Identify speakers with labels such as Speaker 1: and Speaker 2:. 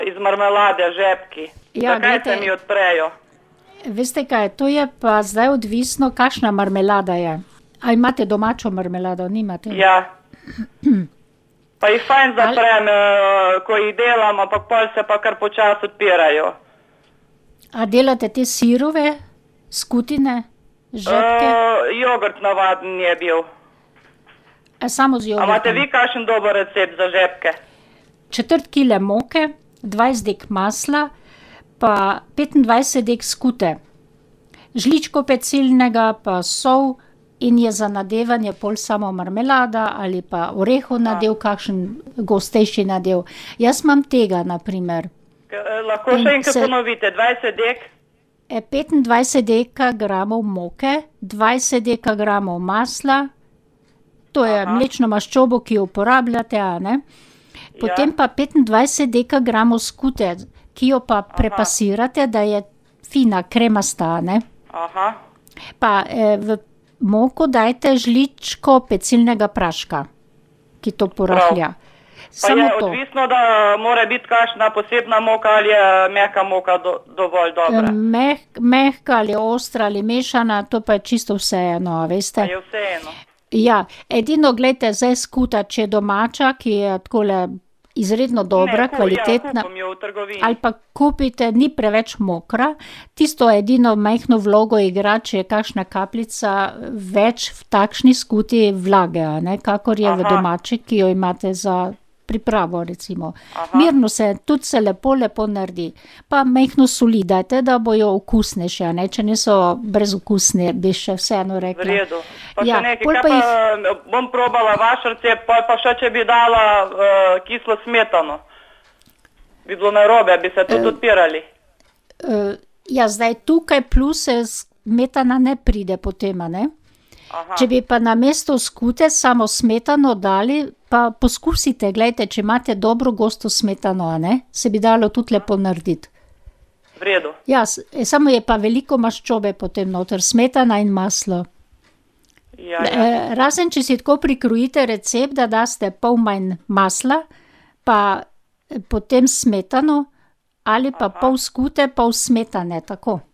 Speaker 1: iz marmelade žepki.
Speaker 2: Ja,
Speaker 1: Zakaj se mi odprejo?
Speaker 2: Veste kaj, to je pa zdaj odvisno, kakšna marmelada je. A imate domačo marmelado, nimate?
Speaker 1: Ja. Pa jih fajn zaprem, ko jih delam, ampak pol se pa kar počasi odpirajo.
Speaker 2: A delate te sirove, skutine, žepke?
Speaker 1: Jogurt navaden je bil.
Speaker 2: Samo z
Speaker 1: A
Speaker 2: jogurtom.
Speaker 1: imate vi kakšen dober recept za žepke?
Speaker 2: 1/4 kile moke, 20 dek masla, pa 25 dek skute. Žličko pecilnega, pa sol in je za nadevanje pol samo marmelada ali pa orehov nadev, kakšen gostejši nadev. Jaz imam tega, na primer.
Speaker 1: Lahko še enkrat ponovite, 20 dek?
Speaker 2: 25 dekagramov moke, 20 dekagramov masla, to je mlečno maščobo, ki jo uporabljate, a ne? Potem pa 25 dekagramov skute, ki jo pa prepasirate, da je fina, kremasta, ne?
Speaker 1: Aha.
Speaker 2: Pa v moko dajte žličko pecilnega praška, ki to porahlja.
Speaker 1: Pa je odvisno, da mora biti kakšna posebna moka ali je mehka moka dovolj dobra?
Speaker 2: Mehka ali ostra ali mešana, to pa je čisto vseeno, veste.
Speaker 1: Je vseeno.
Speaker 2: Ja, edino gledajte, zdaj skuta, če je domača, ki je takole izredno dobra, kvalitetna,
Speaker 1: kupim jo v trgovini.
Speaker 2: ali pa kupite, ni preveč mokra, tisto edino majhno vlogo igra, če je kakšna kapljica več v takšni skuti vlage, a ne, kakor je v domači, ki jo imate za pripravo, recimo. Mirno se, tudi se lepo naredi. Pa majhno soli dajte, da bojo okusnejše, a ne, če niso brezokusne, bi še vseeno rekla.
Speaker 1: V redu. Pa še nekaj, kaj pa bom probala vaš recept, pa še če bi dala kislo smetano. Bi bilo narobe, bi se tudi odpirali.
Speaker 2: Ja, zdaj tukaj plus smetana ne pride potem, a ne? Če bi pa namesto skute samo smetano dali, pa poskusite, glejte, če imate dobro gosto smetano, a ne, se bi dalo tudi lepo narediti.
Speaker 1: V redu.
Speaker 2: Ja, samo je pa veliko maščobe potem noter, smetana in maslo.
Speaker 1: Ja.
Speaker 2: Razen, če si tako prikrojite recept, da daste pol manj masla, pa potem smetano, ali pa pol skute, pol smetane, tako.